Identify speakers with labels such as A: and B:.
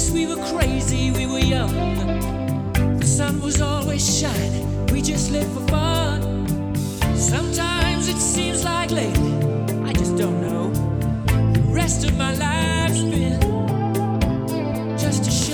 A: Yes, we were crazy, we were young. The sun was always shining, we just lived for fun. Sometimes it seems like lately, I just don't know. The rest of my life's been just a